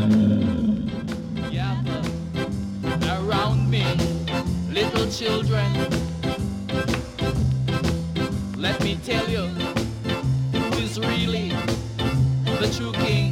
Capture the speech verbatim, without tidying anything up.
Gather around me, little children. Let me tell you who is really the true king.